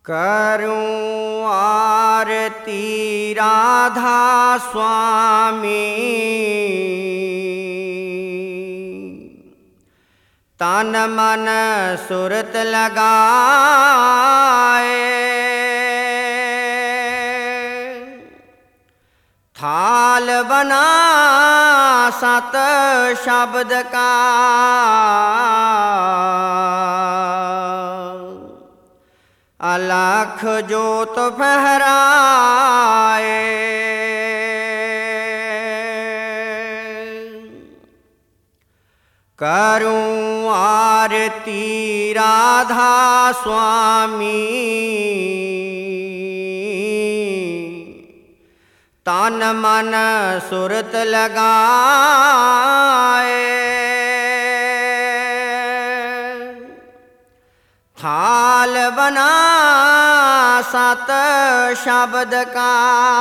करूं आरती राधा स्वामी, तन मन सुरत लगाए। थाल बना सत शब्द का, अलख जोत फहराए। करूं आरती राधा स्वामी, तन मन सुरत लगाए। थाल बना सत शब्द का,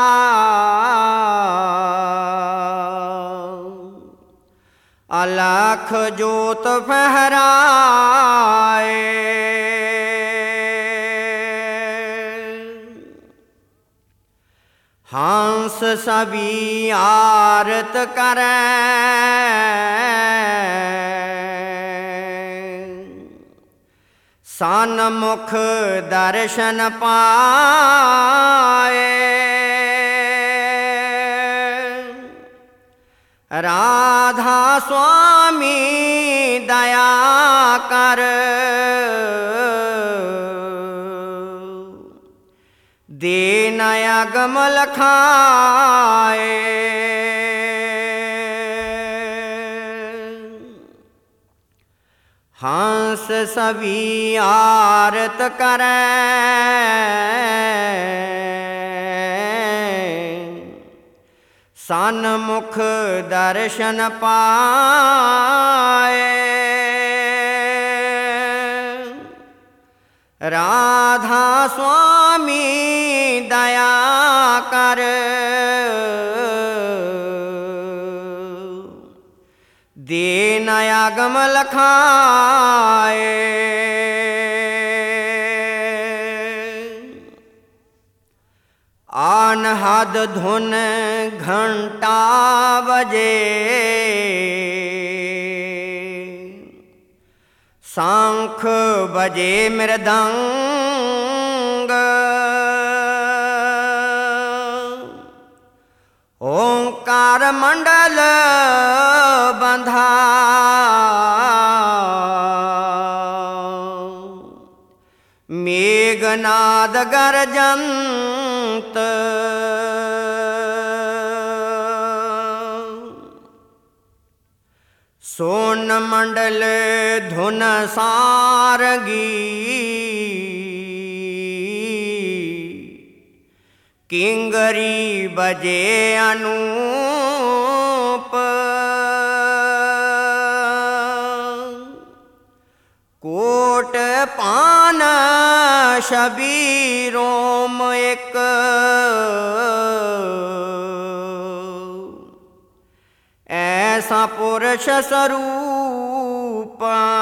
अलख जोत फहराए। हंस सभी आरत करें, सन्मुख दर्शन पाए। राधा स्वामी दया कर, दीन अगम लखाए। हंस सभी आरत करें, सन्मुख दर्शन पाए। राधा स्वामी दया कर, दीन अगम लखाए। अनहद धुन घंटा बजे, शंख बजे मृदंग, ओंकार मंडल बंधा, मेघनाद गर्जंत। सोन मंडल धुन सारंगी, किंगरी बजे अनूप, कोट पान शबीरों एक, ऐसा पुरुष स्वरूप।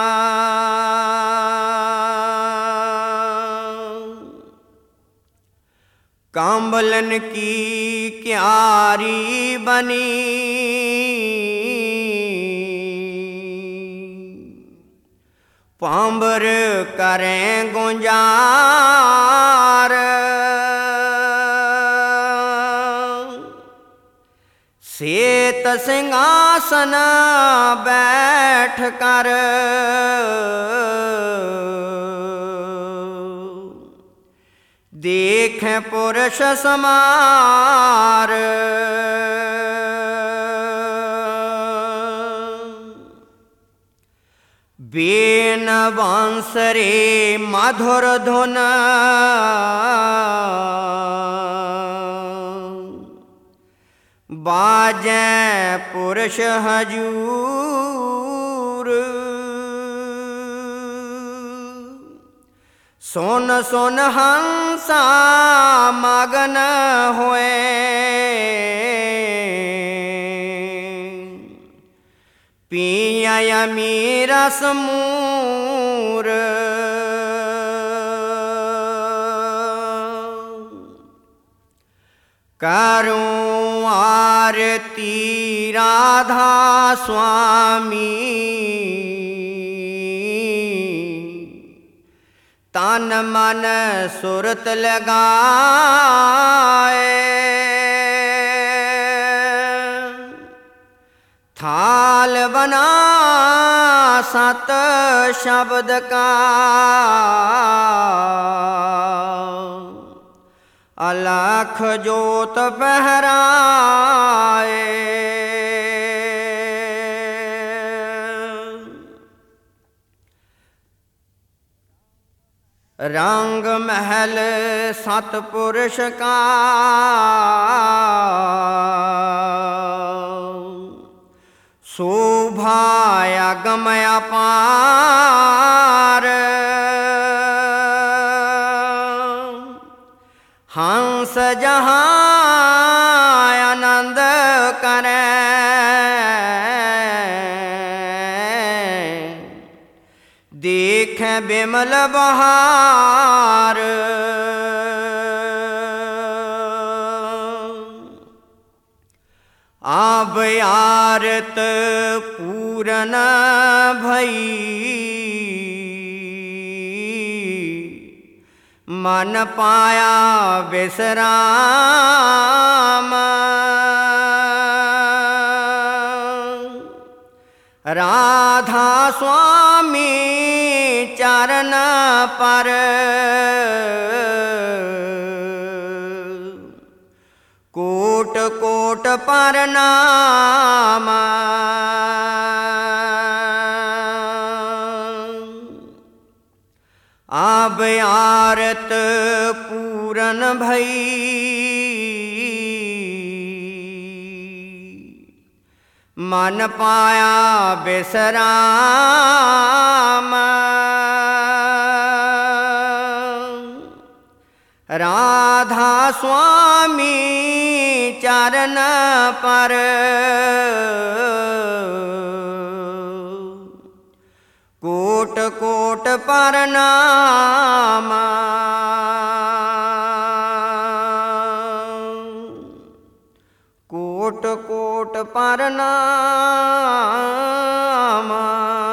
कांबलन की क्यारी बनी, पांबर करें गुंजार। श्वेत सिंहासन बैठ कर, देखें पुरुष समार। बीन बांसुरी मधुर धुन, बाजे पुरुष हजूर। सोन सोन हंसा मगन हुए, पिया मीरा समूर। करूं आरती राधा स्वामी, तन मन सुरत लगाए। थाल बना सत शब्द का, अलख जोत पहराए। रंग महल सतपुरुष का, शोभा अगम अपार। हंस जहाँ आनंद करे, देख बिमल बहार। अब आरत पूरन भई, मन पाया विश्राम। राधा स्वामी चरण पर, कोट कोट प्रणाम। अब आरत पूरन भई, मन पाया विश्राम। राधा स्वामी चरण पर, कोट कोट प्रणाम। कोट कोट प्रणाम।